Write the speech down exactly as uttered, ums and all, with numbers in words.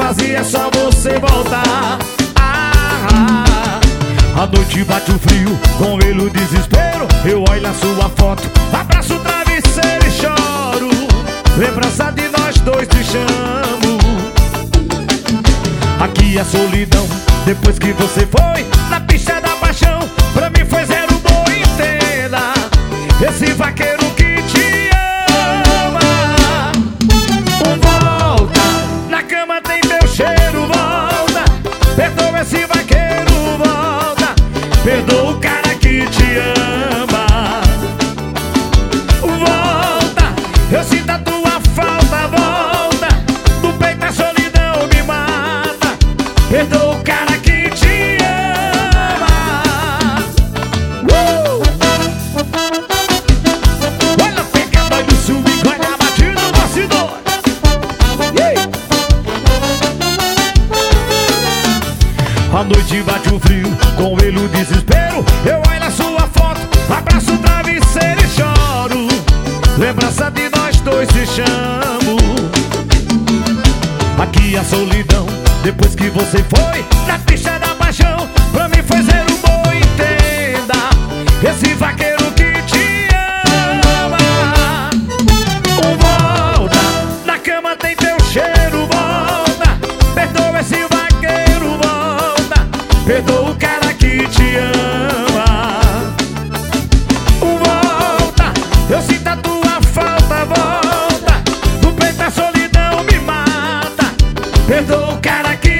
vazia, é só você voltar. Ah, a noite bate o frio, com ele o desespero. Eu olho a sua foto, abraço o travesseiro e choro. Lembrança de nós dois, te chamo. Aqui a solidão, depois que você foi na pista da paixão. Pra mim foi zero bom, entenda. Esse vaqueiro que te ama. Volta, na cama tem teu cheiro, volta. Perdoa esse vaqueiro, volta. Perdoa o cara que te ama. Volta, eu sinto a tua falta, volta. No peito a solidão me mata. Perdoa o cara que te ama. uh! Olha, pega a do sul e olha a batida do bastidor. yeah! A noite bate o frio, com ele o desespero. Eu olho a sua foto, abraço o travesseiro e choro. Lembrança de nós dois, te chamo. Aqui a solidão, depois que você foi na pista da paixão. Pra mim foi zero bom, entenda. Esse vaqueiro que te ama. Volta, na cama tem teu cheiro, volta. Perdoa esse vaqueiro, volta. Perdoa o cara que te ama. Volta, eu sinto a tua falta, volta. No peito a solidão me mata. Perdoa o cara que